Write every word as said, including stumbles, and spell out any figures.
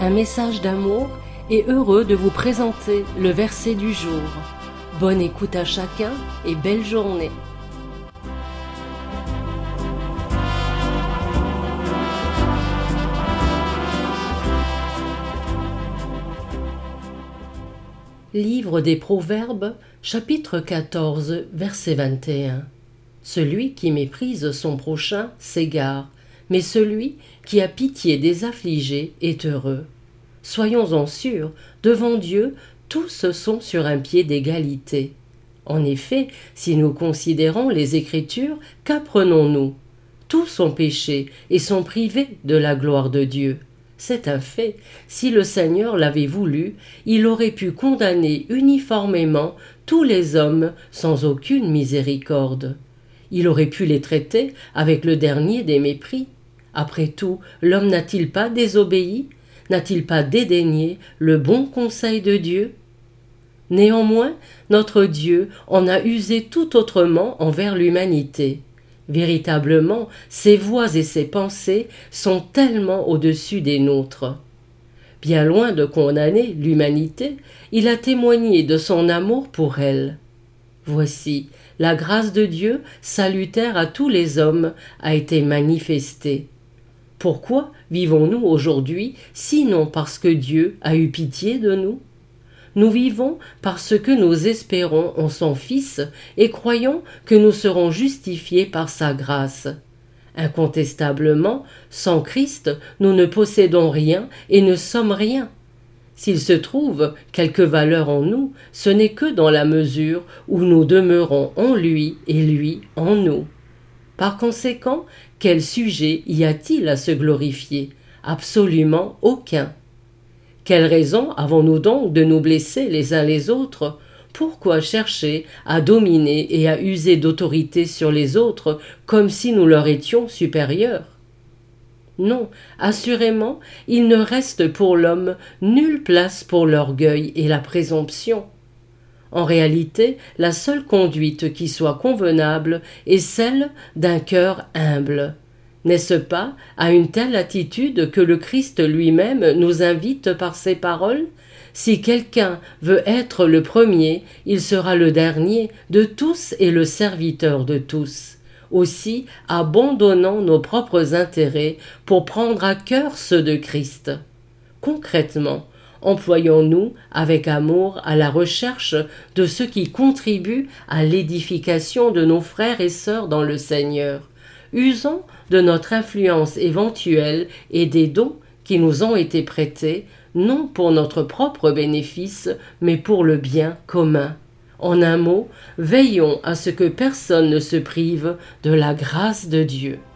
un message d'amour et heureux de vous présenter le verset du jour. Bonne écoute à chacun et belle journée. Livre des Proverbes, chapitre quatorze, verset vingt et un. Celui qui méprise son prochain s'égare, mais celui qui a pitié des affligés est heureux. Soyons-en sûrs, devant Dieu, tous sont sur un pied d'égalité. En effet, si nous considérons les Écritures, qu'apprenons-nous? Tous ont péché et sont privés de la gloire de Dieu. C'est un fait. Si le Seigneur l'avait voulu, il aurait pu condamner uniformément tous les hommes sans aucune miséricorde. Il aurait pu les traiter avec le dernier des mépris. Après tout, l'homme n'a-t-il pas désobéi? N'a-t-il pas dédaigné le bon conseil de Dieu? Néanmoins, notre Dieu en a usé tout autrement envers l'humanité. Véritablement, ses voies et ses pensées sont tellement au-dessus des nôtres. Bien loin de condamner l'humanité, il a témoigné de son amour pour elle. Voici, la grâce de Dieu, salutaire à tous les hommes, a été manifestée. Pourquoi vivons-nous aujourd'hui, sinon parce que Dieu a eu pitié de nous? Nous vivons parce que nous espérons en son Fils et croyons que nous serons justifiés par sa grâce. Incontestablement, sans Christ, nous ne possédons rien et ne sommes rien. S'il se trouve quelque valeur en nous, ce n'est que dans la mesure où nous demeurons en lui et lui en nous. Par conséquent, quel sujet y a-t-il à se glorifier? Absolument aucun. Quelle raison avons-nous donc de nous blesser les uns les autres? Pourquoi chercher à dominer et à user d'autorité sur les autres comme si nous leur étions supérieurs? Non, assurément, il ne reste pour l'homme nulle place pour l'orgueil et la présomption. En réalité, la seule conduite qui soit convenable est celle d'un cœur humble. N'est-ce pas à une telle attitude que le Christ lui-même nous invite par ses paroles? Si quelqu'un veut être le premier, il sera le dernier de tous et le serviteur de tous. Aussi, abandonnons nos propres intérêts pour prendre à cœur ceux de Christ. Concrètement, employons-nous avec amour à la recherche de ce qui contribue à l'édification de nos frères et sœurs dans le Seigneur. Usons de notre influence éventuelle et des dons qui nous ont été prêtés, non pour notre propre bénéfice, mais pour le bien commun. En un mot, veillons à ce que personne ne se prive de la grâce de Dieu.